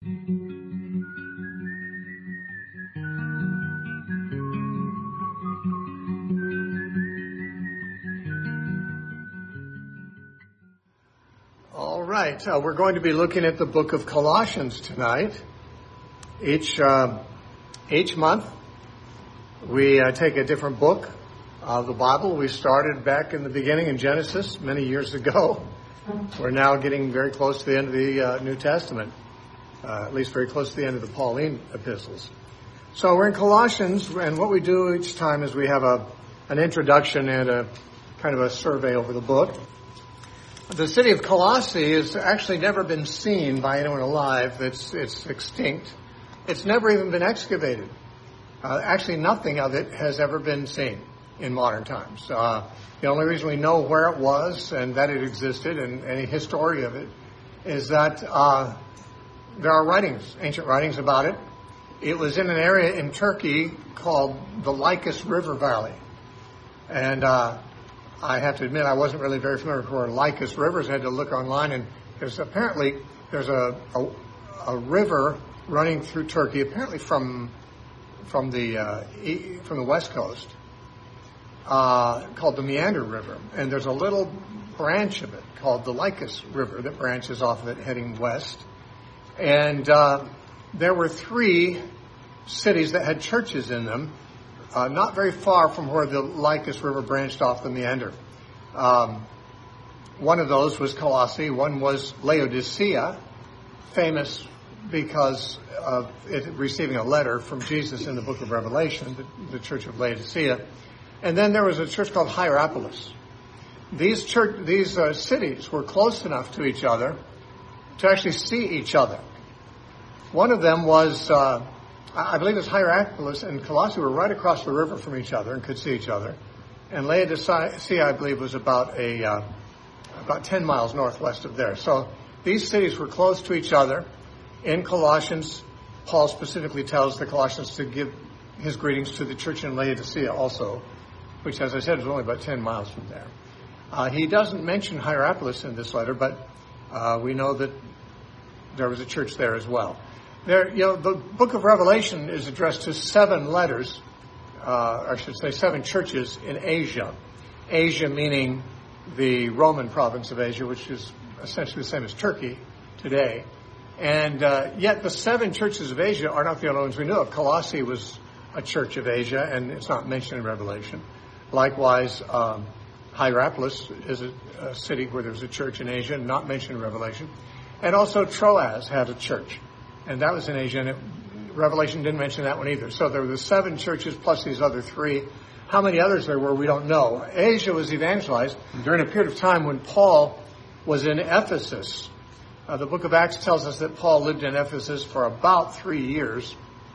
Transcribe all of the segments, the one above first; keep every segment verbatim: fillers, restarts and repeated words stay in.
All right, uh, we're going to be looking at the book of Colossians tonight. Each uh, each month, we uh, take a different book of the Bible. We started back in the beginning in Genesis many years ago. We're now getting very close to the end of the uh, New Testament, uh, at least very close to the end of the Pauline epistles. So we're in Colossians, and what we do each time is we have a an introduction and a kind of a survey over the book. The city of Colossae has actually never been seen by anyone alive. It's, it's extinct. It's never even been excavated. Uh, actually, nothing of it has ever been seen in modern times. Uh, the only reason we know where it was and that it existed and any history of it is that uh, there are writings, ancient writings about it. It was in an area in Turkey called the Lycus River Valley. And uh I have to admit, I wasn't really very familiar with where Lycus rivers. I had to look online, and there's apparently there's a, a a river running through Turkey, apparently from from the uh, e- from the west coast, uh, called the Meander River, and there's a little branch of it called the Lycus River that branches off of it heading west, and uh, there were three cities that had churches in them. Uh, not very far from where the Lycus River branched off the Meander. Um, one of those was Colossae. One was Laodicea, famous because of it receiving a letter from Jesus in the book of Revelation, the, the church of Laodicea. And then there was a church called Hierapolis. These church, these uh, cities were close enough to each other to actually see each other. One of them was... Uh, I believe it was Hierapolis and Colossae were right across the river from each other and could see each other. And Laodicea, I believe, was about a uh, about ten miles northwest of there. So these cities were close to each other. In Colossians, Paul specifically tells the Colossians to give his greetings to the church in Laodicea also, which, as I said, is only about ten miles from there. Uh, he doesn't mention Hierapolis in this letter, but uh, we know that there was a church there as well. There, you know, the book of Revelation is addressed to seven letters, uh, or I should say seven churches in Asia. Asia meaning the Roman province of Asia, which is essentially the same as Turkey today. And uh, yet the seven churches of Asia are not the only ones we know of. Colossae was a church of Asia, and it's not mentioned in Revelation. Likewise, um, Hierapolis is a, a city where there's a church in Asia, not mentioned in Revelation. And also Troas had a church. And that was in Asia, and it, Revelation didn't mention that one either. So there were the seven churches plus these other three. How many others there were, we don't know. Asia was evangelized during a period of time when Paul was in Ephesus. Uh, the book of Acts tells us that Paul lived in Ephesus for about three years.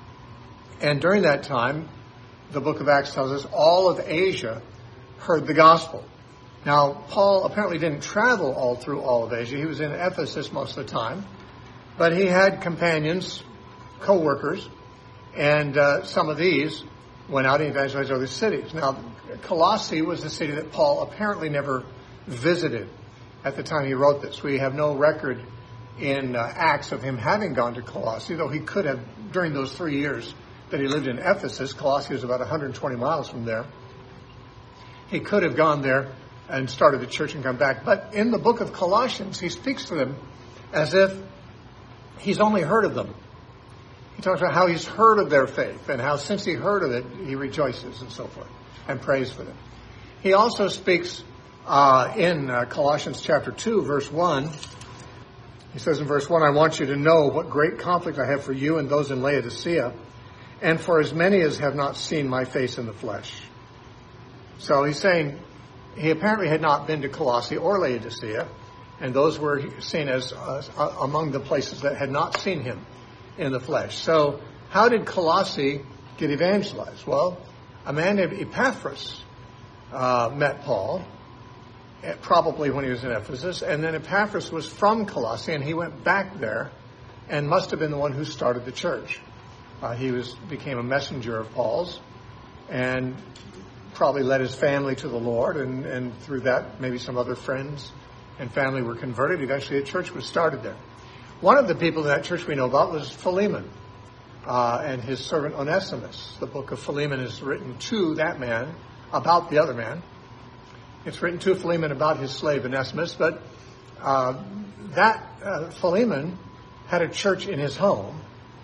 And during that time, the book of Acts tells us all of Asia heard the gospel. Now, Paul apparently didn't travel all through all of Asia. He was in Ephesus most of the time. But he had companions, co-workers, and uh, some of these went out and evangelized other cities. Now, Colossae was the city that Paul apparently never visited at the time he wrote this. We have no record in uh, Acts of him having gone to Colossae, though he could have during those three years that he lived in Ephesus. Colossae was about one hundred twenty miles from there. He could have gone there and started the church and come back. But in the book of Colossians, he speaks to them as if he's only heard of them. He talks about how he's heard of their faith and how since he heard of it, he rejoices and so forth and prays for them. He also speaks uh, in uh, Colossians chapter two, verse one. He says in verse one, I want you to know what great conflict I have for you and those in Laodicea, and for as many as have not seen my face in the flesh. So he's saying he apparently had not been to Colossae or Laodicea, and those were seen as uh, among the places that had not seen him in the flesh. So how did Colossae get evangelized? Well, a man named Epaphras uh, met Paul, probably when he was in Ephesus, and then Epaphras was from Colossae, and he went back there and must have been the one who started the church. Uh, he was became a messenger of Paul's and probably led his family to the Lord, and, and through that maybe some other friends and family were converted. Eventually a church was started there. One of the people in that church we know about was Philemon uh, and his servant Onesimus. The book of Philemon is written to that man about the other man. It's written to Philemon about his slave Onesimus, but uh, that uh, Philemon had a church in his home.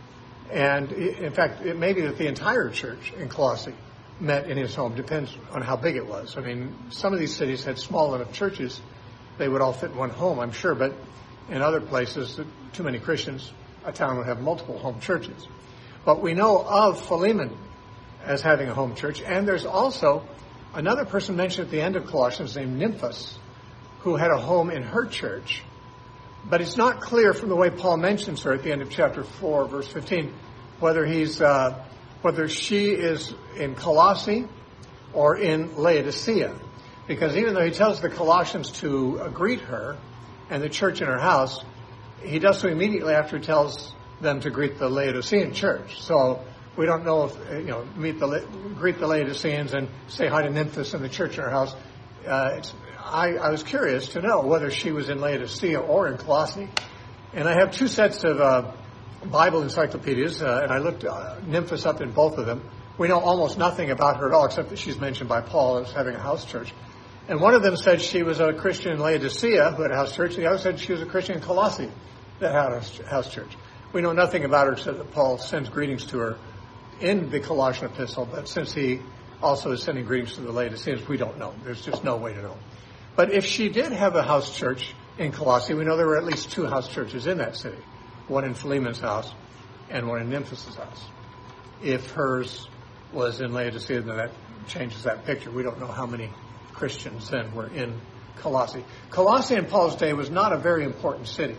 And in fact, it may be that the entire church in Colossae met in his home. Depends on how big it was. I mean, some of these cities had small enough churches, they would all fit in one home, I'm sure. But in other places, too many Christians, a town would have multiple home churches. But we know of Philemon as having a home church. And there's also another person mentioned at the end of Colossians named Nymphas, who had a home in her church. But it's not clear from the way Paul mentions her at the end of chapter four, verse fifteen, whether he's uh, whether she is in Colossae or in Laodicea. Because even though he tells the Colossians to uh, greet her and the church in her house, he does so immediately after he tells them to greet the Laodicean church. So we don't know if, you know, meet the greet the Laodiceans and say hi to Nymphas and the church in her house. Uh, it's, I, I was curious to know whether she was in Laodicea or in Colossae. And I have two sets of uh, Bible encyclopedias, uh, and I looked uh, Nymphas up in both of them. We know almost nothing about her at all, except that she's mentioned by Paul as having a house church. And one of them said she was a Christian in Laodicea who had a house church, and the other said she was a Christian in Colossae that had a house church. We know nothing about her except that Paul sends greetings to her in the Colossian epistle, but since he also is sending greetings to the Laodiceans, we don't know. There's just no way to know. But if she did have a house church in Colossae, we know there were at least two house churches in that city, one in Philemon's house and one in Nymphas' house. If hers was in Laodicea, then that changes that picture. We don't know how many Christians then were in Colossae. Colossae in Paul's day was not a very important city.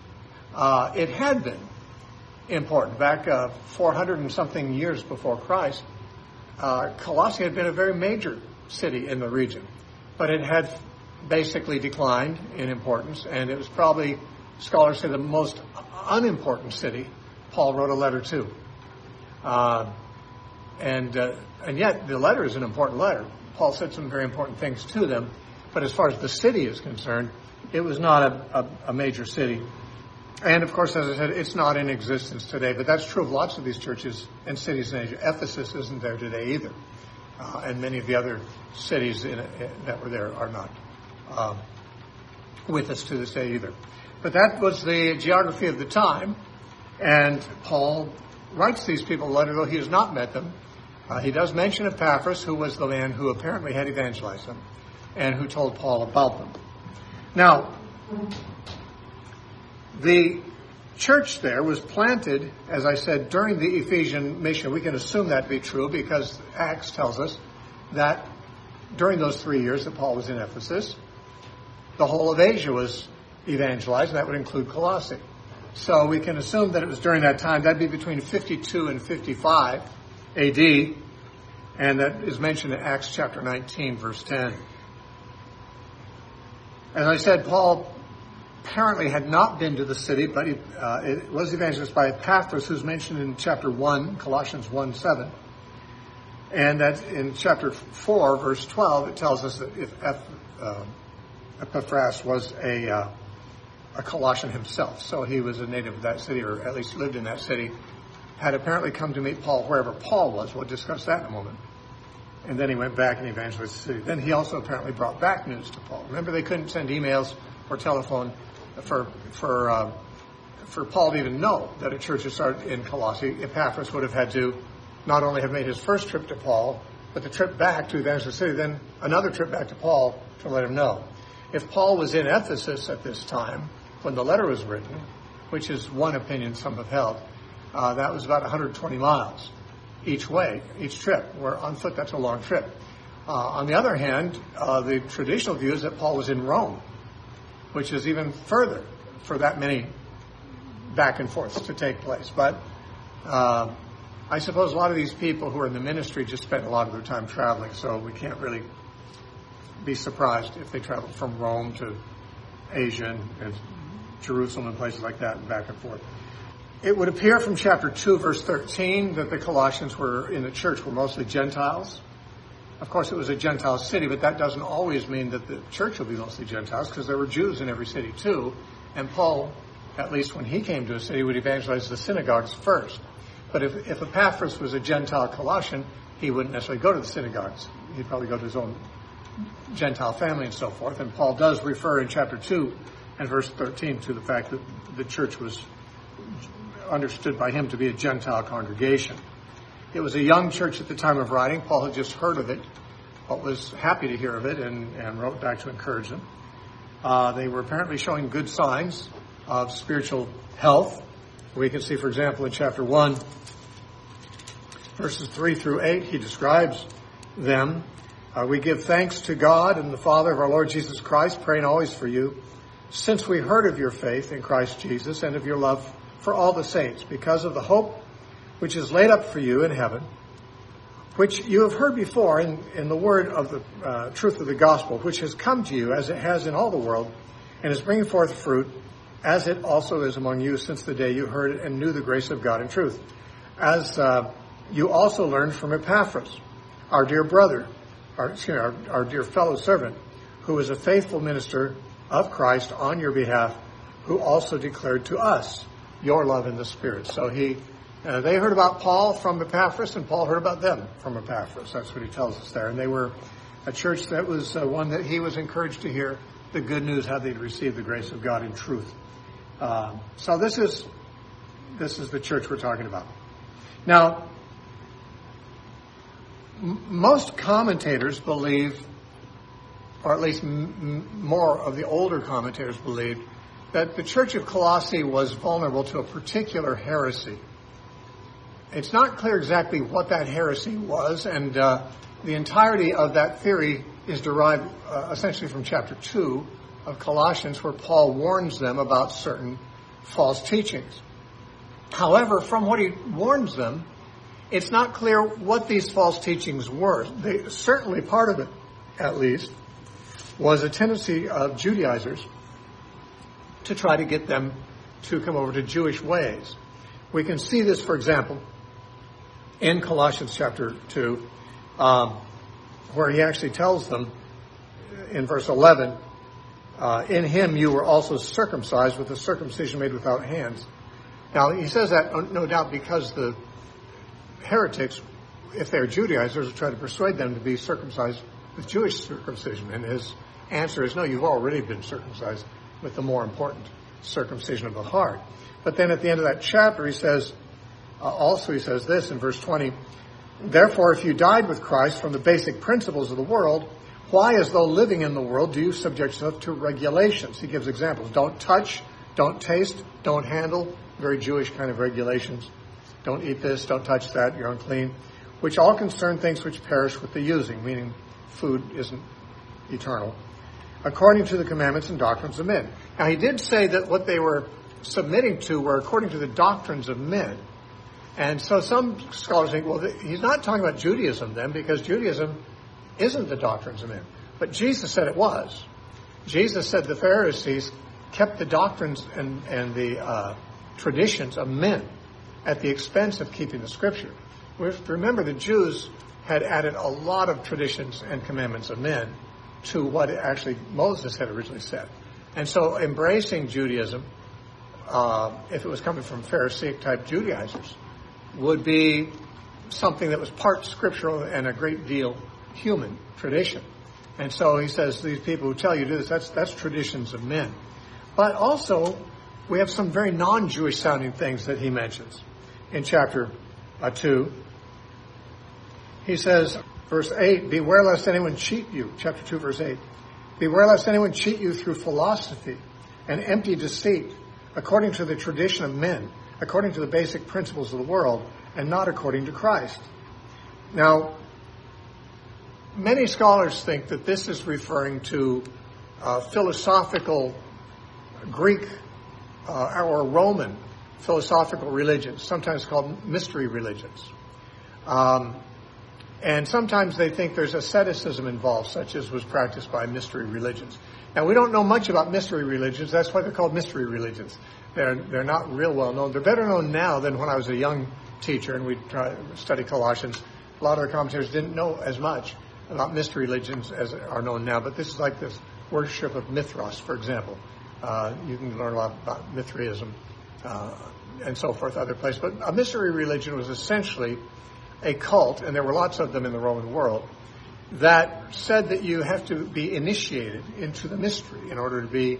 Uh, it had been important. Back uh, four hundred and something years before Christ, uh, Colossae had been a very major city in the region. But it had basically declined in importance, and it was probably, scholars say, the most unimportant city Paul wrote a letter to. Uh, and uh, and yet the letter is an important letter. Paul said some very important things to them, but as far as the city is concerned, it was not a, a, a major city. And of course, as I said, it's not in existence today, but that's true of lots of these churches and cities in Asia. Ephesus isn't there today either. Uh, and many of the other cities in, in, that were there are not um, with us to this day either. But that was the geography of the time, and Paul writes these people a letter, though he has not met them. Uh, he does mention Epaphras, who was the man who apparently had evangelized them, and who told Paul about them. Now, the church there was planted, as I said, during the Ephesian mission. We can assume that to be true because Acts tells us that during those three years that Paul was in Ephesus, the whole of Asia was evangelized, and that would include Colossae. So we can assume that it was during that time. That'd be between fifty-two and fifty-five A D, and that is mentioned in Acts chapter nineteen, verse ten. As I said, Paul apparently had not been to the city, but he, uh, it was evangelized by Epaphras, who's mentioned in chapter one, Colossians one seven. And that in chapter four, verse twelve, it tells us that if uh, Epaphras was a, uh, a Colossian himself, so he was a native of that city, or at least lived in that city, had apparently come to meet Paul wherever Paul was. We'll discuss that in a moment. And then he went back and evangelized the city. Then he also apparently brought back news to Paul. Remember, they couldn't send emails or telephone for for uh, for Paul to even know that a church had started in Colossae. Epaphras would have had to not only have made his first trip to Paul, but the trip back to evangelize the city, then another trip back to Paul to let him know. If Paul was in Ephesus at this time, when the letter was written, which is one opinion some have held, uh, that was about one hundred twenty miles each way, each trip. Where on foot, that's a long trip. Uh, on the other hand, uh, the traditional view is that Paul was in Rome, which is even further for that many back and forths to take place. But uh, I suppose a lot of these people who are in the ministry just spent a lot of their time traveling, so we can't really be surprised if they traveled from Rome to Asia and, and Jerusalem and places like that and back and forth. It would appear from chapter two, verse thirteen, that the Colossians were in the church were mostly Gentiles. Of course, it was a Gentile city, but that doesn't always mean that the church will be mostly Gentiles, because there were Jews in every city too. And Paul at least when he came to a city, would evangelize the synagogues first. But if, if Epaphras was a Gentile Colossian, he wouldn't necessarily go to the synagogues. He'd probably go to his own Gentile family and so forth. And Paul does refer in chapter two and verse thirteen to the fact that the church was understood by him to be a Gentile congregation. It was a young church at the time of writing. Paul had just heard of it, but was happy to hear of it and, and wrote back to encourage them. Uh, they were apparently showing good signs of spiritual health. We can see, for example, in chapter one, verses three through eight, he describes them. Uh, we give thanks to God and the Father of our Lord Jesus Christ, praying always for you, since we heard of your faith in Christ Jesus and of your love for all the saints, because of the hope which is laid up for you in heaven, which you have heard before in, in the word of the uh, truth of the gospel, which has come to you as it has in all the world, and is bringing forth fruit, as it also is among you since the day you heard it and knew the grace of God in truth. As uh, you also learned from Epaphras, our dear brother, our, excuse me, our, our dear fellow servant, who is a faithful minister of Christ on your behalf, who also declared to us your love in the Spirit. So he, uh, they heard about Paul from Epaphras, and Paul heard about them from Epaphras. That's what he tells us there. And they were a church that was uh, one that he was encouraged to hear the good news, how they'd received the grace of God in truth. Uh, so this is this is the church we're talking about. Now, m- most commentators believe, or at least m- m- more of the older commentators believed, that the church of Colossae was vulnerable to a particular heresy. It's not clear exactly what that heresy was, and uh, the entirety of that theory is derived uh, essentially from chapter two of Colossians, where Paul warns them about certain false teachings. However, from what he warns them, it's not clear what these false teachings were. They, certainly part of it, at least, was a tendency of Judaizers to try to get them to come over to Jewish ways. We can see this, for example, in Colossians chapter two, um, where he actually tells them in verse eleven, uh, in him you were also circumcised with a circumcision made without hands. Now, he says that no doubt because the heretics, if they're Judaizers, will try to persuade them to be circumcised with Jewish circumcision. And his answer is, no, you've already been circumcised with the more important circumcision of the heart. But then at the end of that chapter, he says, uh, also he says this in verse twenty, therefore, if you died with Christ from the basic principles of the world, why, as though living in the world, do you subject yourself to regulations? He gives examples. Don't touch, don't taste, don't handle, very Jewish kind of regulations. Don't eat this, don't touch that, you're unclean, which all concern things which perish with the using, meaning food isn't eternal, according to the commandments and doctrines of men. Now, he did say that what they were submitting to were according to the doctrines of men. And so some scholars think, well, he's not talking about Judaism then, because Judaism isn't the doctrines of men. But Jesus said it was. Jesus said the Pharisees kept the doctrines and, and the uh, traditions of men at the expense of keeping the Scripture. We have to remember the Jews had added a lot of traditions and commandments of men to what actually Moses had originally said. And so embracing Judaism, uh, if it was coming from Pharisaic-type Judaizers, would be something that was part scriptural and a great deal human tradition. And so he says these people who tell you to do this, that's, that's traditions of men. But also, we have some very non-Jewish sounding things that he mentions. In chapter uh, two, he says, verse eight, beware lest anyone cheat you. Chapter two, verse eight. Beware lest anyone cheat you through philosophy and empty deceit, according to the tradition of men, according to the basic principles of the world, and not according to Christ. Now, many scholars think that this is referring to uh, philosophical Greek uh, or Roman philosophical religions, sometimes called mystery religions. Um, and sometimes they think there's asceticism involved, such as was practiced by mystery religions. Now, we don't know much about mystery religions. That's why they're called mystery religions. They're, they're not real well known. They're better known now than when I was a young teacher and we'd try, study Colossians. A lot of the commentators didn't know as much about mystery religions as are known now. But this is like this worship of Mithras, for example, Uh, you can learn a lot about Mithraism uh, and so forth, other places. But a mystery religion was essentially a cult, and there were lots of them in the Roman world, that said that you have to be initiated into the mystery in order to be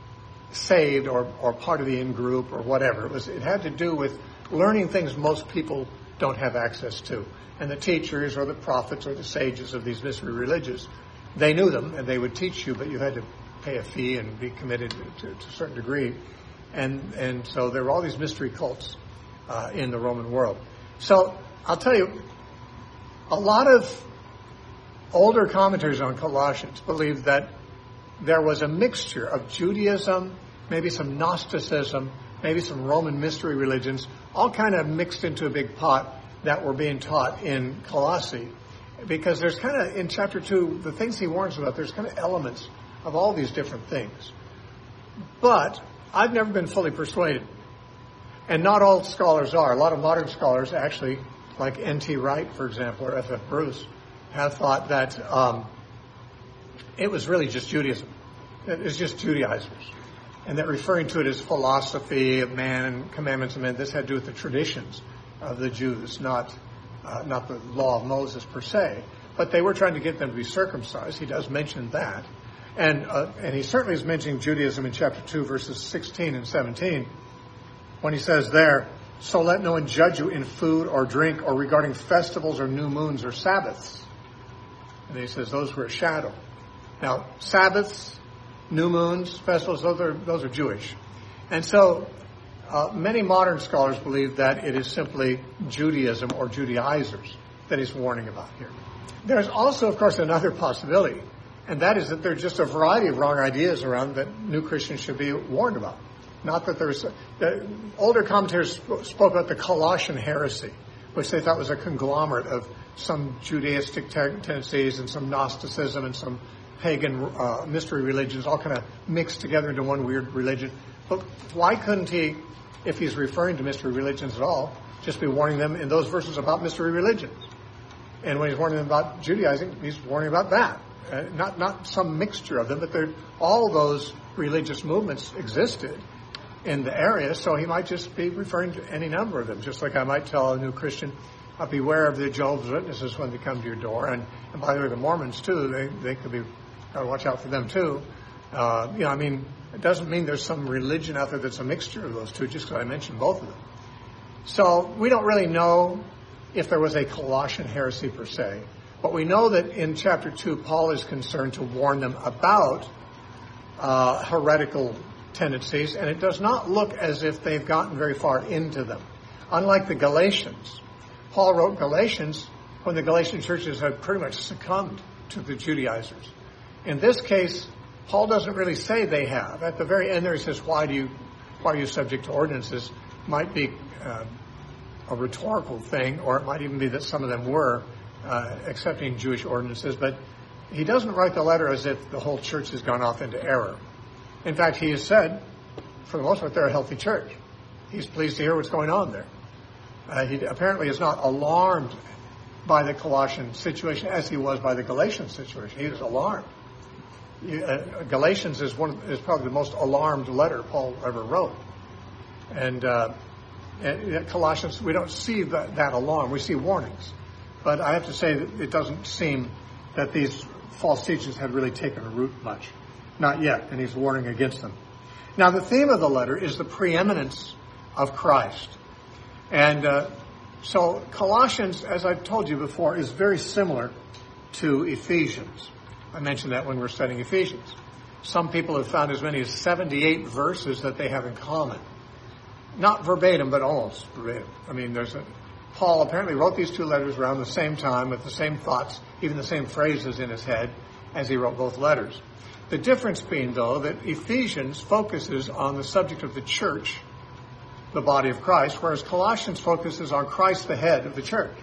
saved or, or part of the in-group or whatever. It was. It had to do with learning things most people don't have access to. And the teachers or the prophets or the sages of these mystery religions, they knew them and they would teach you, but you had to pay a fee and be committed to, to a certain degree. And and so there were all these mystery cults uh, in the Roman world. So I'll tell you, a lot of older commentators on Colossians believe that there was a mixture of Judaism, maybe some Gnosticism, maybe some Roman mystery religions, all kind of mixed into a big pot that were being taught in Colossae. Because there's kind of, in chapter two, the things he warns about, there's kind of elements of all these different things. But I've never been fully persuaded. And not all scholars are. A lot of modern scholars actually, like N T Wright, for example, or F F Bruce, have thought that um, it was really just Judaism. It was just Judaizers. And that referring to it as philosophy of man and commandments of men, this had to do with the traditions of the Jews, not uh, not the law of Moses per se. But they were trying to get them to be circumcised. He does mention that. And uh, and he certainly is mentioning Judaism in chapter two, verses sixteen and seventeen, when he says there, "So let no one judge you in food or drink or regarding festivals or new moons or Sabbaths." And he says those were a shadow. Now, Sabbaths, new moons, festivals, those are those are Jewish. And so uh, many modern scholars believe that it is simply Judaism or Judaizers that he's warning about here. There's also, of course, another possibility, and that is that there are just a variety of wrong ideas around that new Christians should be warned about. Not that there's... The older commentators spoke about the Colossian heresy, which they thought was a conglomerate of some Judaistic tendencies and some Gnosticism and some pagan uh, mystery religions, all kind of mixed together into one weird religion. But why couldn't he, if he's referring to mystery religions at all, just be warning them in those verses about mystery religions? And when he's warning them about Judaizing, he's warning about that. Uh, not not some mixture of them, but they're, all those religious movements existed in the area, so he might just be referring to any number of them, just like I might tell a new Christian, uh, beware of the Jehovah's Witnesses when they come to your door. And, and by the way, the Mormons, too, they, they could be, gotta watch out for them, too. Uh, you know, I mean, it doesn't mean there's some religion out there that's a mixture of those two, just because I mentioned both of them. So we don't really know if there was a Colossian heresy per se, but we know that in chapter two, Paul is concerned to warn them about uh, heretical tendencies, and it does not look as if they've gotten very far into them. Unlike the Galatians, Paul wrote Galatians when the Galatian churches had pretty much succumbed to the Judaizers. In this case, Paul doesn't really say they have. At the very end there he says, why do you, why are you subject to ordinances? Might be uh, a rhetorical thing, or it might even be that some of them were uh, accepting Jewish ordinances, but he doesn't write the letter as if the whole church has gone off into error. In fact, he has said, for the most part, they're a healthy church. He's pleased to hear what's going on there. Uh, he apparently is not alarmed by the Colossian situation as he was by the Galatian situation. He was alarmed. Uh, Galatians is one is probably the most alarmed letter Paul ever wrote. And, uh, and Colossians, we don't see that, that alarm. We see warnings. But I have to say that it doesn't seem that these false teachings had really taken a root much. Not yet, and he's warning against them. Now, the theme of the letter is the preeminence of Christ. And uh, so Colossians, as I've told you before, is very similar to Ephesians. I mentioned that when we were studying Ephesians. Some people have found as many as seventy-eight verses that they have in common. Not verbatim, but almost verbatim. I mean, there's a, Paul apparently wrote these two letters around the same time with the same thoughts, even the same phrases in his head as he wrote both letters. The difference being, though, that Ephesians focuses on the subject of the church, the body of Christ, whereas Colossians focuses on Christ, the head of the church.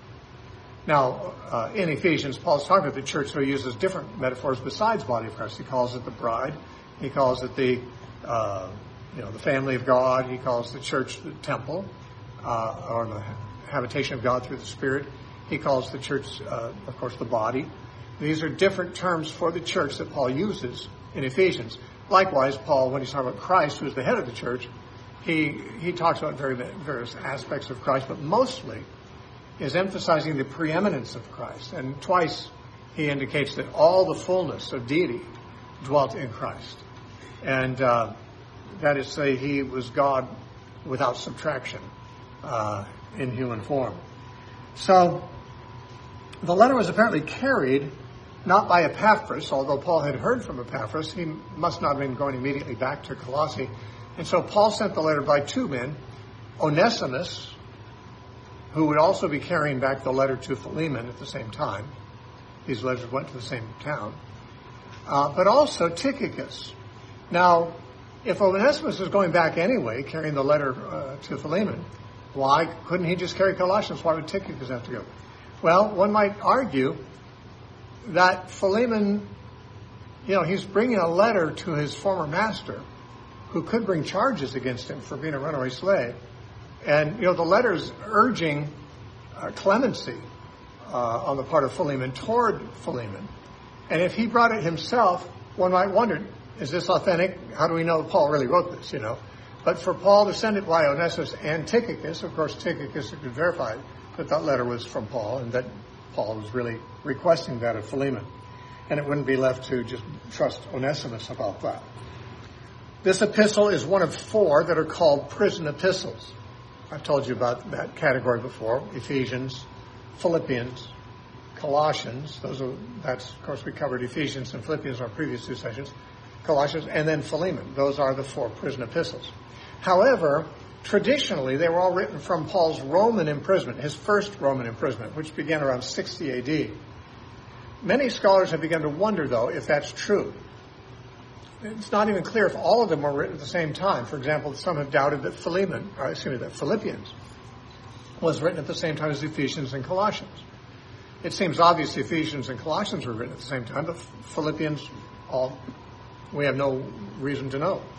Now, uh, in Ephesians, Paul's talking about the church, so he uses different metaphors besides body of Christ. He calls it the bride. He calls it the, uh, you know, the family of God. He calls the church the temple, uh, or the habitation of God through the Spirit. He calls the church, uh, of course, the body. These are different terms for the church that Paul uses in Ephesians. likewise, Paul, when he's talking about Christ, who's the head of the church, he he talks about very various aspects of Christ, but mostly is emphasizing the preeminence of Christ. And twice he indicates that all the fullness of deity dwelt in Christ. And uh, that is to say, he was God without subtraction uh, in human form. So the letter was apparently carried not by Epaphras, although Paul had heard from Epaphras. He must not have been going immediately back to Colossae. And so Paul sent the letter by two men, Onesimus, who would also be carrying back the letter to Philemon at the same time. These letters went to the same town. Uh, but also Tychicus. Now, if Onesimus is going back anyway, carrying the letter uh, to Philemon, why couldn't he just carry Colossians? Why would Tychicus have to go? Well, one might argue that Philemon, you know, he's bringing a letter to his former master who could bring charges against him for being a runaway slave. And, you know, the letter's urging uh, clemency uh, on the part of Philemon toward Philemon. And if he brought it himself, one might wonder, is this authentic? How do we know Paul really wrote this, you know? But for Paul to send it by Onesimus and Tychicus, of course, Tychicus could verify that that letter was from Paul and that Paul was really requesting that of Philemon. And it wouldn't be left to just trust Onesimus about that. This epistle is one of four that are called prison epistles. I've told you about that category before. Ephesians, Philippians, Colossians. Those are, that's, of course, we covered Ephesians and Philippians in our previous two sessions. Colossians, and then Philemon. Those are the four prison epistles. However, traditionally, they were all written from Paul's Roman imprisonment, his first Roman imprisonment, which began around sixty A D. Many scholars have begun to wonder, though, if that's true. It's not even clear if all of them were written at the same time. For example, some have doubted that Philemon, or excuse me, that Philippians was written at the same time as Ephesians and Colossians. It seems obvious Ephesians and Colossians were written at the same time, but Philippians, all we have no reason to know,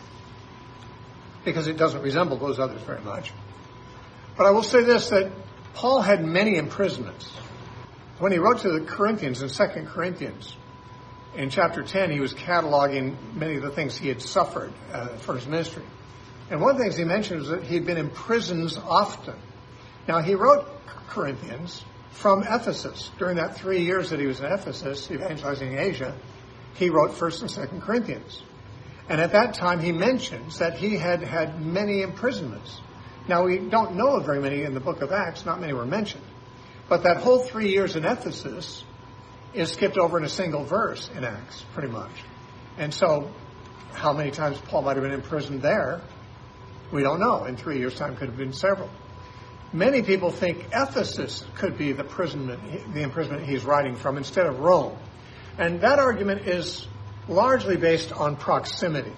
because it doesn't resemble those others very much. But I will say this, that Paul had many imprisonments. When he wrote to the Corinthians in Second Corinthians, in chapter ten, he was cataloging many of the things he had suffered uh, for his ministry. And one of the things he mentioned is that he'd been in prisons often. Now, he wrote Corinthians from Ephesus. During that three years that he was in Ephesus, evangelizing Asia, he wrote First and Second Corinthians. And at that time, he mentions that he had had many imprisonments. Now, we don't know of very many in the book of Acts. Not many were mentioned. But that whole three years in Ephesus is skipped over in a single verse in Acts, pretty much. And so, how many times Paul might have been imprisoned there, we don't know. In three years' time, could have been several. Many people think Ephesus could be the imprisonment, the imprisonment he's writing from instead of Rome. And that argument is largely based on proximity.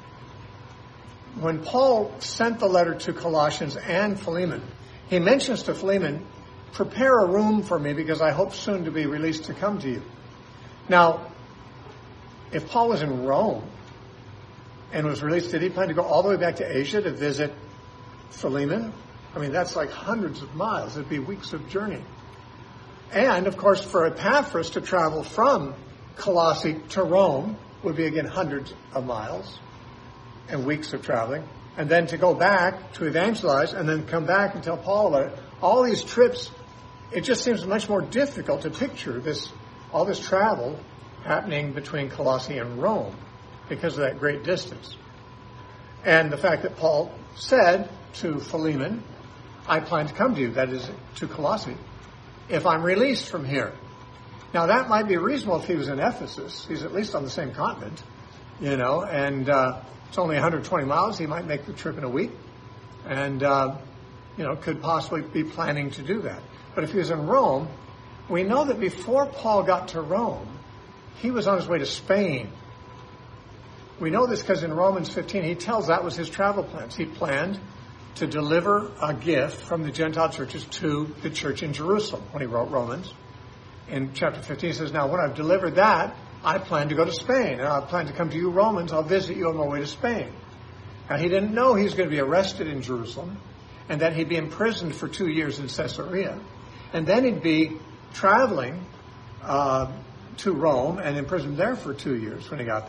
When Paul sent the letter to Colossians and Philemon, he mentions to Philemon, prepare a room for me because I hope soon to be released to come to you. Now, if Paul was in Rome and was released, did he plan to go all the way back to Asia to visit Philemon? I mean, that's like hundreds of miles. It'd be weeks of journey. And, of course, for Epaphras to travel from Colossae to Rome would be, again, hundreds of miles and weeks of traveling. And then to go back to evangelize and then come back and tell Paul about it. All these trips, it just seems much more difficult to picture this, all this travel happening between Colossae and Rome because of that great distance. And the fact that Paul said to Philemon, I plan to come to you, that is to Colossae, if I'm released from here. Now, that might be reasonable if he was in Ephesus. He's at least on the same continent, you know, and uh, it's only one hundred twenty miles. He might make the trip in a week and, uh, you know, could possibly be planning to do that. But if he was in Rome, we know that before Paul got to Rome, he was on his way to Spain. We know this because in Romans fifteen, he tells that was his travel plans. He planned to deliver a gift from the Gentile churches to the church in Jerusalem when he wrote Romans. In chapter fifteen, he says, now when I've delivered that, I plan to go to Spain. And I plan to come to you, Romans. I'll visit you on my way to Spain. Now, he didn't know he was going to be arrested in Jerusalem and that he'd be imprisoned for two years in Caesarea. And then he'd be traveling uh, to Rome and imprisoned there for two years when he got there.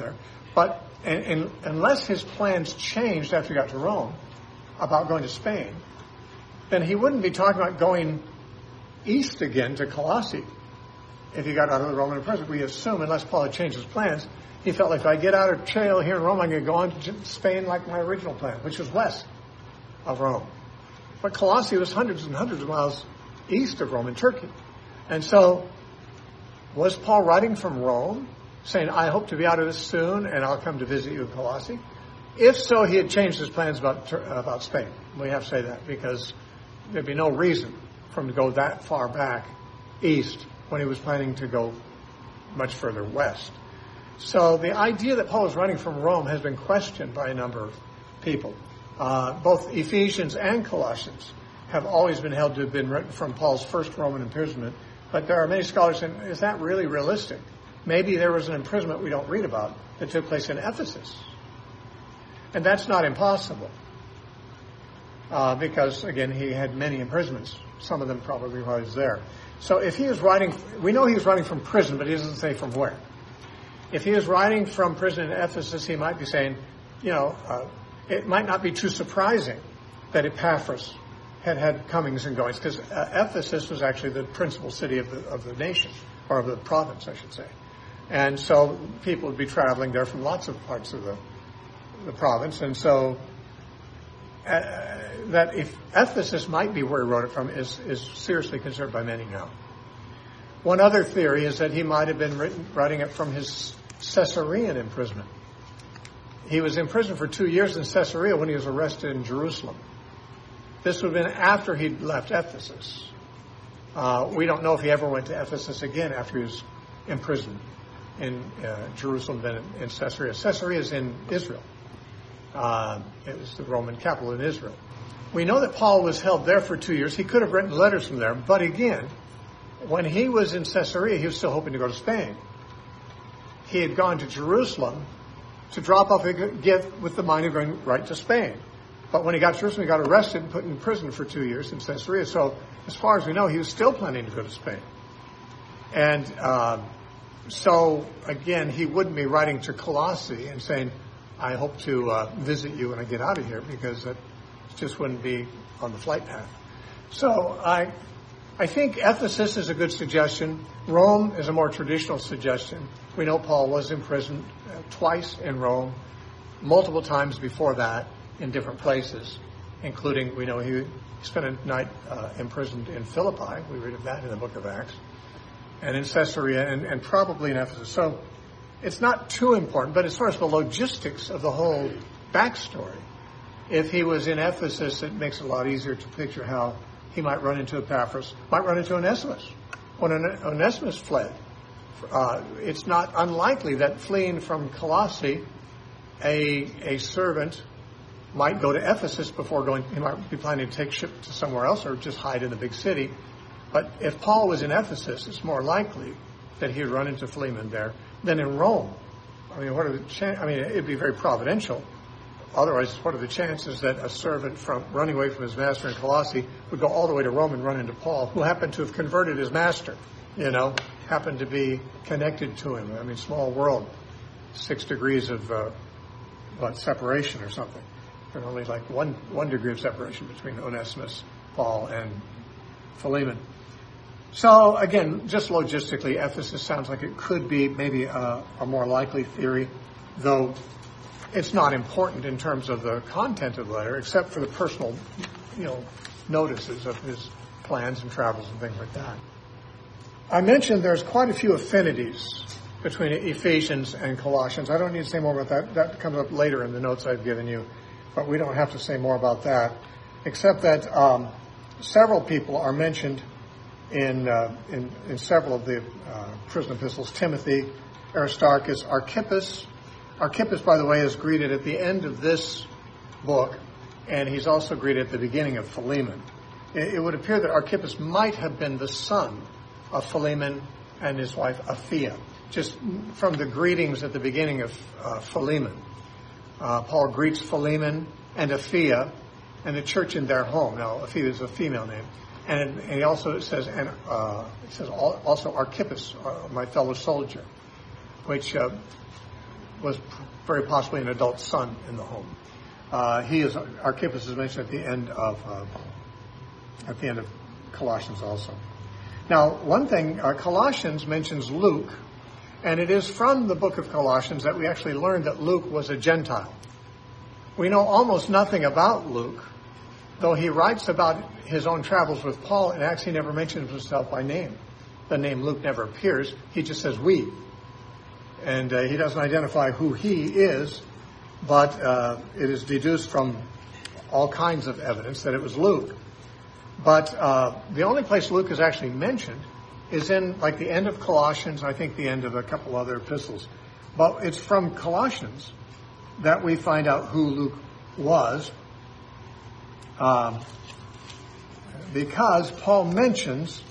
But and, and unless his plans changed after he got to Rome about going to Spain, then he wouldn't be talking about going east again to Colossae if he got out of the Roman imprisonment. We assume, unless Paul had changed his plans, he felt like, if I get out of jail here in Rome, I'm going to go on to Spain like my original plan, which was west of Rome. But Colossae was hundreds and hundreds of miles east of Rome in Turkey. And so, was Paul writing from Rome, saying, I hope to be out of this soon, and I'll come to visit you in Colossae? If so, he had changed his plans about about Spain. We have to say that, because there'd be no reason for him to go that far back east when he was planning to go much further west. So the idea that Paul was writing from Rome has been questioned by a number of people. Uh, both Ephesians and Colossians have always been held to have been written from Paul's first Roman imprisonment, but there are many scholars saying, is that really realistic? Maybe there was an imprisonment we don't read about that took place in Ephesus. And that's not impossible. Uh, because, again, he had many imprisonments. Some of them probably while he was there. So if he was writing, we know he was writing from prison, but he doesn't say from where. If he was writing from prison in Ephesus, he might be saying, you know, uh, it might not be too surprising that Epaphras had had comings and goings, because uh, Ephesus was actually the principal city of the of the nation, or of the province, I should say. And so people would be traveling there from lots of parts of the the province. And so uh, that if Ephesus might be where he wrote it from is, is seriously considered by many now. One other theory is that he might have been written, writing it from his Caesarean imprisonment. He was imprisoned for two years in Caesarea when he was arrested in Jerusalem. This would have been after he'd left Ephesus. Uh, we don't know if he ever went to Ephesus again after he was imprisoned in uh, Jerusalem, then in, in Caesarea. Caesarea is in Israel. Uh, it was the Roman capital in Israel. We know that Paul was held there for two years. He could have written letters from there, but again, when he was in Caesarea, he was still hoping to go to Spain. He had gone to Jerusalem to drop off a gift with the mind of going right to Spain. But when he got to Jerusalem, he got arrested and put in prison for two years in Caesarea. So as far as we know, he was still planning to go to Spain. And um, so, again, he wouldn't be writing to Colossae and saying, I hope to uh, visit you when I get out of here, because that just wouldn't be on the flight path. So I I think Ephesus is a good suggestion. Rome is a more traditional suggestion. We know Paul was imprisoned uh, twice in Rome, multiple times before that in different places, including, we know he spent a night uh, imprisoned in Philippi. We read of that in the book of Acts. And in Caesarea, and, and probably in Ephesus. So it's not too important, but as far as the logistics of the whole backstory, if he was in Ephesus, it makes it a lot easier to picture how he might run into Epaphras, might run into Onesimus. When Onesimus fled, uh, it's not unlikely that fleeing from Colossae, a a servant might go to Ephesus before going. He might be planning to take ship to somewhere else or just hide in the big city. But if Paul was in Ephesus, it's more likely that he would run into Philemon there than in Rome. I mean, what are the chan- I mean, it'd be very providential. Otherwise, what are the chances that a servant from running away from his master in Colossae would go all the way to Rome and run into Paul, who happened to have converted his master, you know, happened to be connected to him? I mean, small world, six degrees of, uh, what, separation or something. There's only like one, one degree of separation between Onesimus, Paul, and Philemon. So, again, just logistically, Ephesus sounds like it could be maybe a, a more likely theory, though it's not important in terms of the content of the letter, except for the personal, you know, notices of his plans and travels and things like that. I mentioned there's quite a few affinities between Ephesians and Colossians. I don't need to say more about that. That comes up later in the notes I've given you, but we don't have to say more about that, except that um, several people are mentioned in, uh, in, in several of the uh, prison epistles. Timothy, Aristarchus, Archippus. Archippus, by the way, is greeted at the end of this book, and he's also greeted at the beginning of Philemon. It, it would appear that Archippus might have been the son of Philemon and his wife Apphia, just from the greetings at the beginning of uh, Philemon. Uh, Paul greets Philemon and Apphia and the church in their home. Now, Apphia is a female name. And, and he also says, and uh, it says also Archippus, uh, my fellow soldier, which uh, was very possibly an adult son in the home. Uh, he is Archippus is mentioned at the end of uh, at the end of Colossians also. Now, one thing, uh, Colossians mentions Luke, and it is from the book of Colossians that we actually learned that Luke was a Gentile. We know almost nothing about Luke, though he writes about his own travels with Paul, and actually never mentions himself by name. The name Luke never appears. He just says we. And uh, he doesn't identify who he is, but uh, it is deduced from all kinds of evidence that it was Luke. But uh, the only place Luke is actually mentioned is in like the end of Colossians, I think the end of a couple other epistles. But it's from Colossians that we find out who Luke was, um, because Paul mentions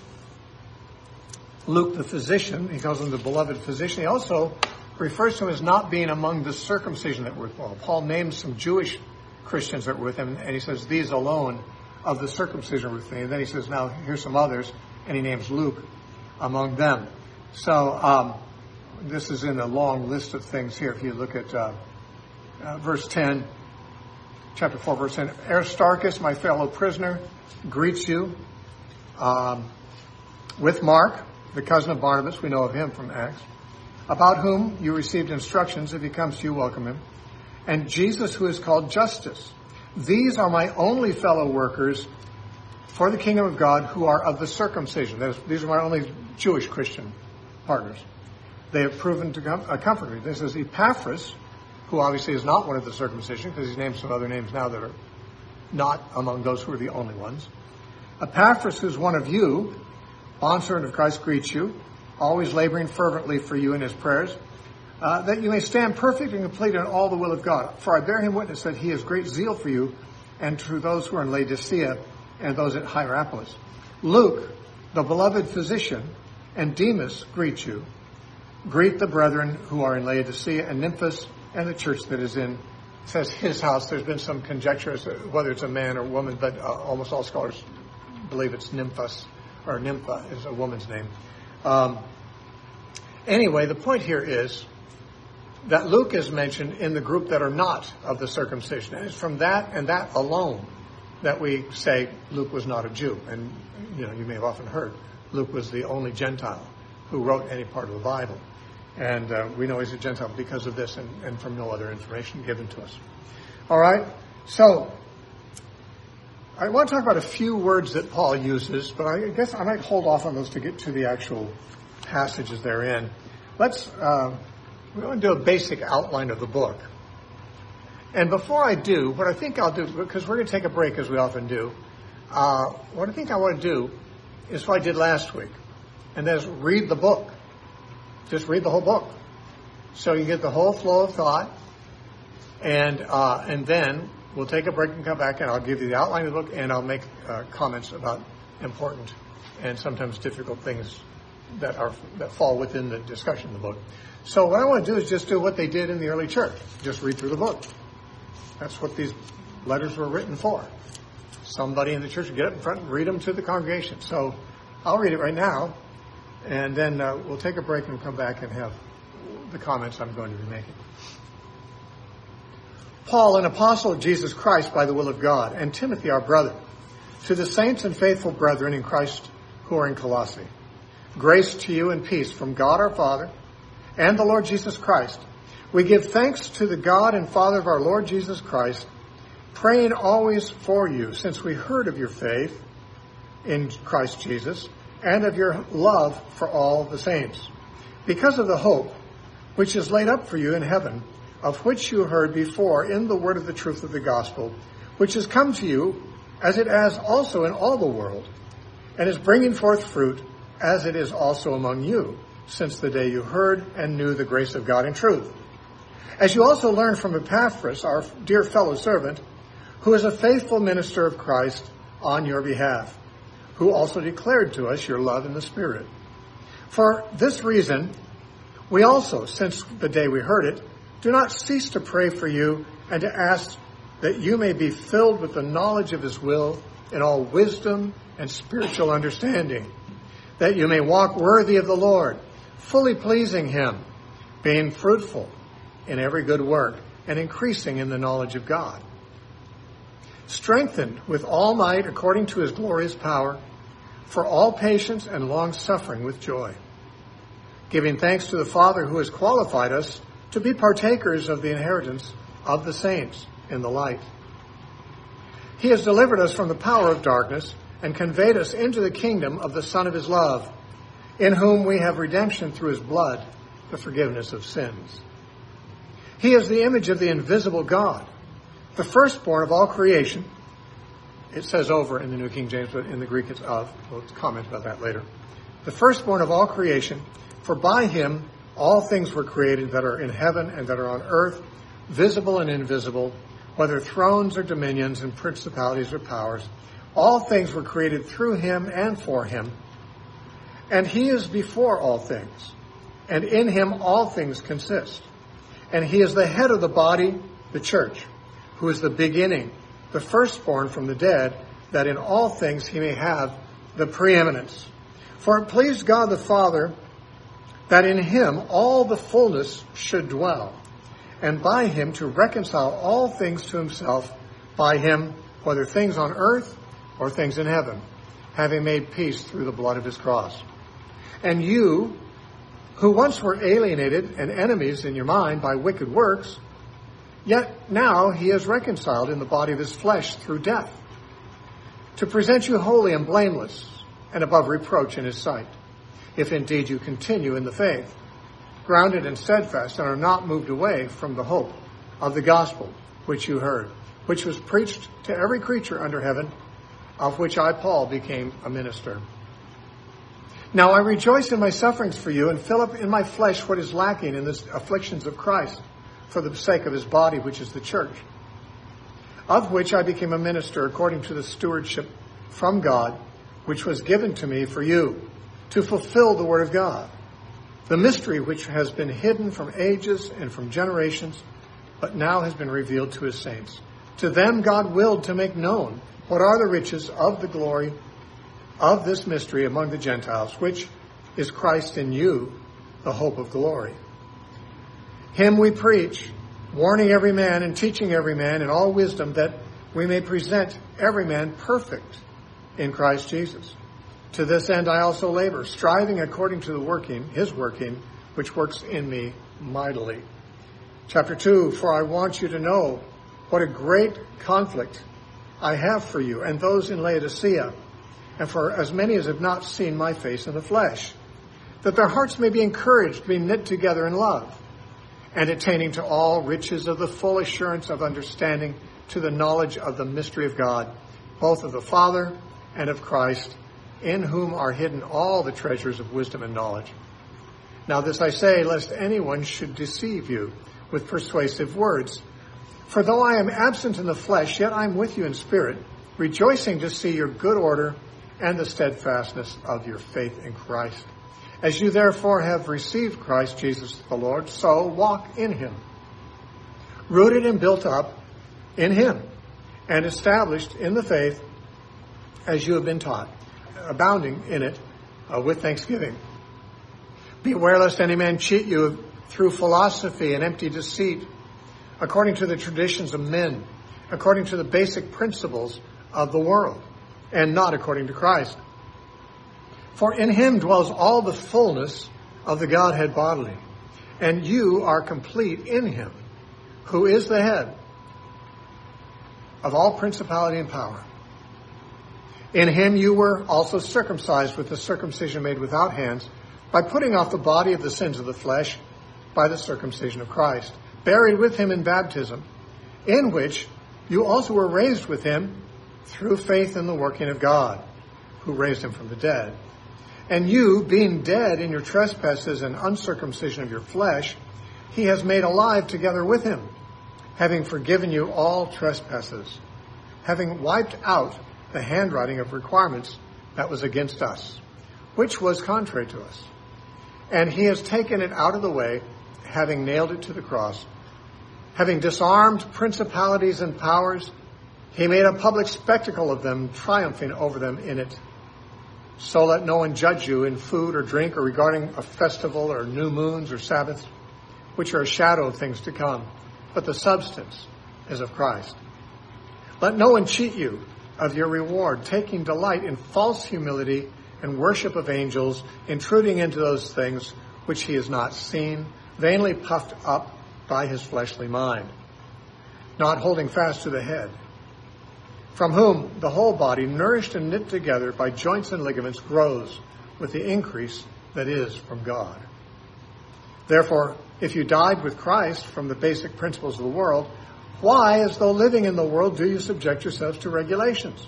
Luke the physician. He calls him the beloved physician. He also refers to him as not being among the circumcision that were with Paul. Paul names some Jewish Christians that were with him, and he says, these alone of the circumcision were with me. And then he says, now here's some others, and he names Luke among them. So um, this is in a long list of things here. If you look at uh, uh, verse ten, chapter four, verse ten, Aristarchus, my fellow prisoner, greets you um, with Mark, the cousin of Barnabas, we know of him from Acts, about whom you received instructions. If he comes to you, welcome him. And Jesus, who is called Justus. These are my only fellow workers for the kingdom of God who are of the circumcision. That is, these are my only Jewish Christian partners. They have proven to com- uh, comfort me. This is Epaphras, who obviously is not one of the circumcision, because he's named some other names now that are not among those who are the only ones. Epaphras, who's one of you, bondservant of Christ, greets you, always laboring fervently for you in his prayers, uh, that you may stand perfect and complete in all the will of God. For I bear him witness that he has great zeal for you, and to those who are in Laodicea and those at Hierapolis. Luke, the beloved physician, and Demas greet you. Greet the brethren who are in Laodicea and Nymphas and the church that is in, it says his house. There's been some conjecture as to whether it's a man or woman, but uh, almost all scholars believe it's Nymphas, or Nympha is a woman's name. Um, anyway, the point here is that Luke is mentioned in the group that are not of the circumcision. And it's from that and that alone that we say Luke was not a Jew. And, you know, you may have often heard Luke was the only Gentile who wrote any part of the Bible. And uh, we know he's a Gentile because of this and, and from no other information given to us. All right, so I want to talk about a few words that Paul uses, but I guess I might hold off on those to get to the actual passages they're in. Let's, uh, we're going to do a basic outline of the book. And before I do, what I think I'll do, because we're going to take a break as we often do, uh, what I think I want to do is what I did last week, and that is read the book. Just read the whole book. So you get the whole flow of thought, and uh, and then we'll take a break and come back, and I'll give you the outline of the book, and I'll make uh, comments about important and sometimes difficult things that are that fall within the discussion of the book. So what I want to do is just do what they did in the early church. Just read through the book. That's what these letters were written for. Somebody in the church would get up in front and read them to the congregation. So I'll read it right now, and then uh, we'll take a break and come back and have the comments I'm going to be making. Paul, an apostle of Jesus Christ by the will of God, and Timothy, our brother, to the saints and faithful brethren in Christ who are in Colossae. Grace to you and peace from God our Father and the Lord Jesus Christ. We give thanks to the God and Father of our Lord Jesus Christ, praying always for you, since we heard of your faith in Christ Jesus and of your love for all the saints, because of the hope which is laid up for you in heaven, of which you heard before in the word of the truth of the gospel, which has come to you as it has also in all the world, and is bringing forth fruit as it is also among you, since the day you heard and knew the grace of God in truth. As you also learned from Epaphras, our dear fellow servant, who is a faithful minister of Christ on your behalf, who also declared to us your love in the Spirit. For this reason, we also, since the day we heard it, do not cease to pray for you and to ask that you may be filled with the knowledge of his will in all wisdom and spiritual understanding, that you may walk worthy of the Lord, fully pleasing him, being fruitful in every good work and increasing in the knowledge of God, strengthened with all might according to his glorious power, for all patience and long-suffering with joy, giving thanks to the Father who has qualified us to be partakers of the inheritance of the saints in the light. He has delivered us from the power of darkness and conveyed us into the kingdom of the Son of his love, in whom we have redemption through his blood, the forgiveness of sins. He is the image of the invisible God, the firstborn of all creation. It says over in the New King James, but in the Greek it's of. We'll comment about that later. The firstborn of all creation, for by him all things were created that are in heaven and that are on earth, visible and invisible, whether thrones or dominions and principalities or powers. All things were created through him and for him. And he is before all things, and in him all things consist. And he is the head of the body, the church, who is the beginning, the firstborn from the dead, that in all things he may have the preeminence. For it pleased God the Father that in him all the fullness should dwell, and by him to reconcile all things to himself, by him, whether things on earth or things in heaven, having made peace through the blood of his cross. And you, who once were alienated and enemies in your mind by wicked works, yet now he is reconciled in the body of his flesh through death, to present you holy and blameless and above reproach in his sight, if indeed you continue in the faith, grounded and steadfast, and are not moved away from the hope of the gospel which you heard, which was preached to every creature under heaven, of which I, Paul, became a minister. Now I rejoice in my sufferings for you, and fill up in my flesh what is lacking in the afflictions of Christ, for the sake of his body, which is the church, of which I became a minister according to the stewardship from God, which was given to me for you, to fulfill the word of God, the mystery which has been hidden from ages and from generations, but now has been revealed to his saints. To them God willed to make known what are the riches of the glory of this mystery among the Gentiles, which is Christ in you, the hope of glory. Him we preach, warning every man and teaching every man in all wisdom, that we may present every man perfect in Christ Jesus. To this end I also labor, striving according to the working, his working, which works in me mightily. Chapter two, for I want you to know what a great conflict I have for you and those in Laodicea, and for as many as have not seen my face in the flesh, that their hearts may be encouraged, be knit together in love, and attaining to all riches of the full assurance of understanding, to the knowledge of the mystery of God, both of the Father and of Christ, in whom are hidden all the treasures of wisdom and knowledge. Now this I say, lest anyone should deceive you with persuasive words. For though I am absent in the flesh, yet I am with you in spirit, rejoicing to see your good order and the steadfastness of your faith in Christ. As you therefore have received Christ Jesus the Lord, so walk in him, rooted and built up in him, and established in the faith as you have been taught, abounding in it uh, with thanksgiving. Beware lest any man cheat you through philosophy and empty deceit, according to the traditions of men, according to the basic principles of the world, and not according to Christ. For in him dwells all the fullness of the Godhead bodily, and you are complete in him, who is the head of all principality and power. In him you were also circumcised with the circumcision made without hands, by putting off the body of the sins of the flesh by the circumcision of Christ, buried with him in baptism, in which you also were raised with him through faith in the working of God, who raised him from the dead. And you, being dead in your trespasses and uncircumcision of your flesh, he has made alive together with him, having forgiven you all trespasses, having wiped out the handwriting of requirements that was against us, which was contrary to us. And he has taken it out of the way, having nailed it to the cross. Having disarmed principalities and powers, he made a public spectacle of them, triumphing over them in it. So let no one judge you in food or drink, or regarding a festival or new moons or Sabbaths, which are a shadow of things to come, but the substance is of Christ. Let no one cheat you of your reward, taking delight in false humility and worship of angels, intruding into those things which he has not seen, vainly puffed up by his fleshly mind, not holding fast to the head, from whom the whole body, nourished and knit together by joints and ligaments, grows with the increase that is from God. Therefore, if you died with Christ from the basic principles of the world, why, as though living in the world, do you subject yourselves to regulations?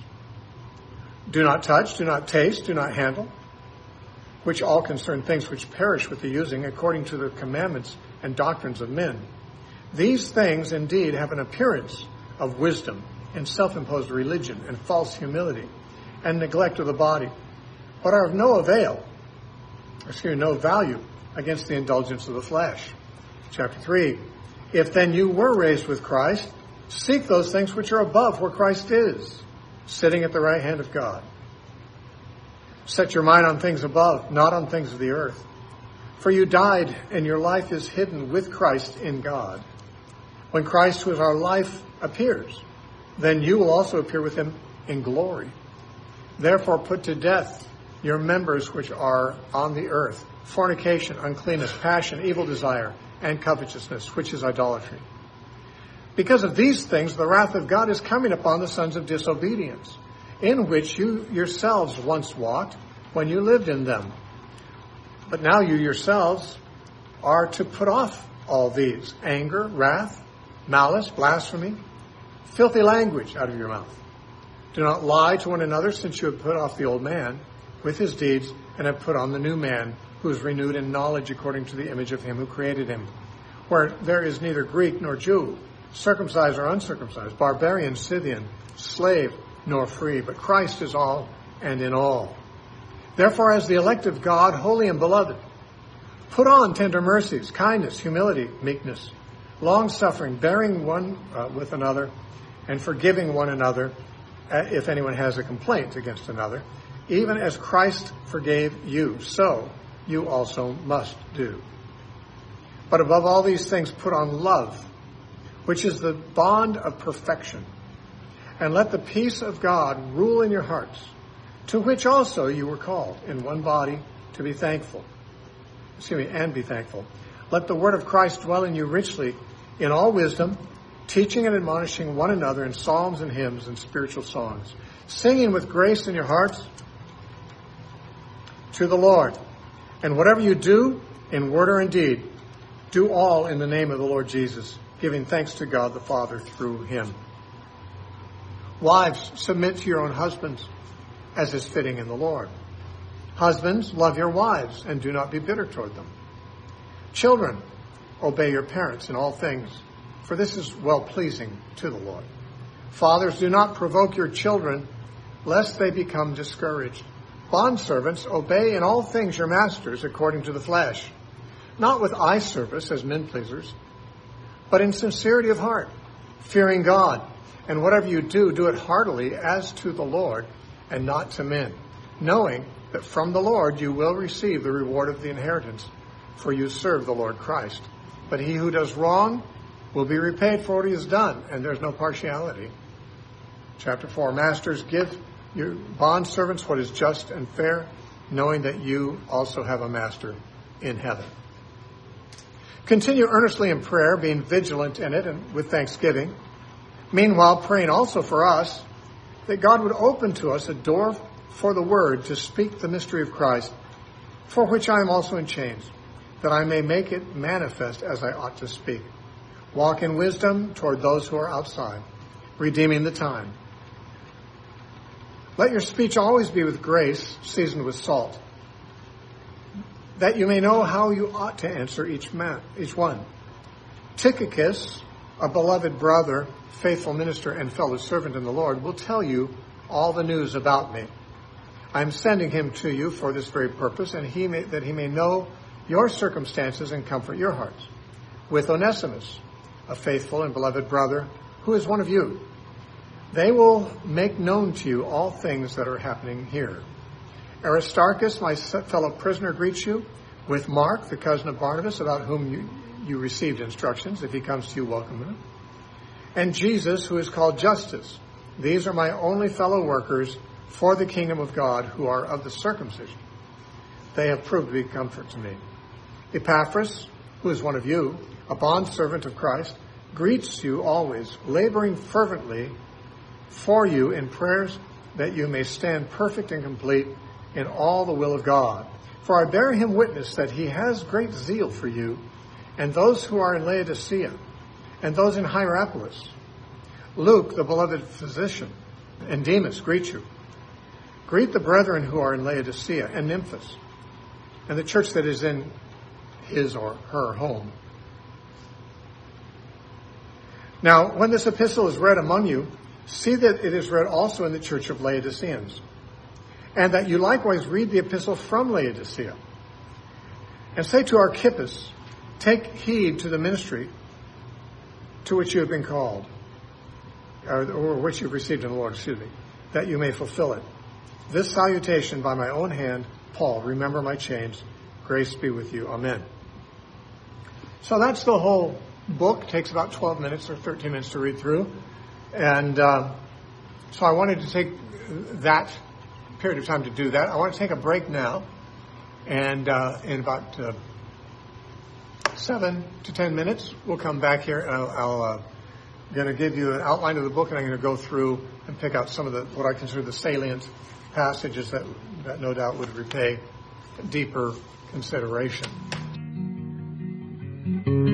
Do not touch, do not taste, do not handle, which all concern things which perish with the using according to the commandments and doctrines of men. These things indeed have an appearance of wisdom and self-imposed religion and false humility and neglect of the body, but are of no avail, excuse me, no value against the indulgence of the flesh. Chapter three, if then you were raised with Christ, seek those things which are above, where Christ is, sitting at the right hand of God. Set your mind on things above, not on things of the earth. For you died, and your life is hidden with Christ in God. When Christ, who is our life, appears, then you will also appear with him in glory. Therefore put to death your members which are on the earth: fornication, uncleanness, passion, evil desire, and covetousness, which is idolatry. Because of these things, the wrath of God is coming upon the sons of disobedience, in which you yourselves once walked when you lived in them. But now you yourselves are to put off all these: anger, wrath, malice, blasphemy, filthy language out of your mouth. Do not lie to one another, since you have put off the old man with his deeds and have put on the new man, who is renewed in knowledge according to the image of him who created him, where there is neither Greek nor Jew, circumcised or uncircumcised, barbarian, Scythian, slave nor free, but Christ is all and in all. Therefore, as the elect of God, holy and beloved, put on tender mercies, kindness, humility, meekness, long-suffering, bearing one uh, with another, and forgiving one another uh, if anyone has a complaint against another, even as Christ forgave you, so you also must do. But above all these things, put on love, which is the bond of perfection. And let the peace of God rule in your hearts, to which also you were called in one body to be thankful. Excuse me, and be thankful. Let the word of Christ dwell in you richly in all wisdom, teaching and admonishing one another in psalms and hymns and spiritual songs, singing with grace in your hearts to the Lord. And whatever you do, in word or in deed, do all in the name of the Lord Jesus, giving thanks to God the Father through him. Wives, submit to your own husbands, as is fitting in the Lord. Husbands, love your wives, and do not be bitter toward them. Children, obey your parents in all things, for this is well-pleasing to the Lord. Fathers, do not provoke your children, lest they become discouraged. Bondservants, obey in all things your masters according to the flesh, not with eye service as men pleasers, but in sincerity of heart, fearing God. And whatever you do, do it heartily as to the Lord and not to men, knowing that from the Lord you will receive the reward of the inheritance, for you serve the Lord Christ. But he who does wrong will be repaid for what he has done, and there's no partiality. Chapter four, Masters, give your bondservants what is just and fair, knowing that you also have a master in heaven. Continue earnestly in prayer, being vigilant in it and with thanksgiving. Meanwhile, praying also for us, that God would open to us a door for the word to speak the mystery of Christ, for which I am also in chains, that I may make it manifest as I ought to speak. Walk in wisdom toward those who are outside, redeeming the time. Let your speech always be with grace, seasoned with salt, that you may know how you ought to answer each man, each one. Tychicus, a beloved brother, faithful minister, and fellow servant in the Lord, will tell you all the news about me. I am sending him to you for this very purpose, and he may, that he may know your circumstances and comfort your hearts. With Onesimus, a faithful and beloved brother, who is one of you. They will make known to you all things that are happening here. Aristarchus, my fellow prisoner, greets you, with Mark, the cousin of Barnabas, about whom you, you received instructions. If he comes to you, welcome him. And Jesus, who is called Justus. These are my only fellow workers for the kingdom of God, who are of the circumcision. They have proved to be a comfort to me. Epaphras, who is one of you, a bondservant of Christ, greets you always, laboring fervently for you in prayers that you may stand perfect and complete in all the will of God. For I bear him witness that he has great zeal for you, and those who are in Laodicea, and those in Hierapolis. Luke, the beloved physician, and Demas greet you. Greet the brethren who are in Laodicea and Nymphas, and the church that is in his or her home. Now, when this epistle is read among you, see that it is read also in the church of Laodiceans, and that you likewise read the epistle from Laodicea. And say to Archippus, take heed to the ministry to which you have been called, or, or which you have received in the Lord, excuse me, that you may fulfill it. This salutation by my own hand, Paul. Remember my chains. Grace be with you. Amen. So that's the whole book. It takes about twelve minutes or thirteen minutes to read through. And uh, so I wanted to take that period of time to do that. I want to take a break now. And uh, in about uh, seven to ten minutes, we'll come back here. And I'll, I'll uh, going to give you an outline of the book, and I'm going to go through and pick out some of the what I consider the salient passages that, that no doubt would repay deeper consideration.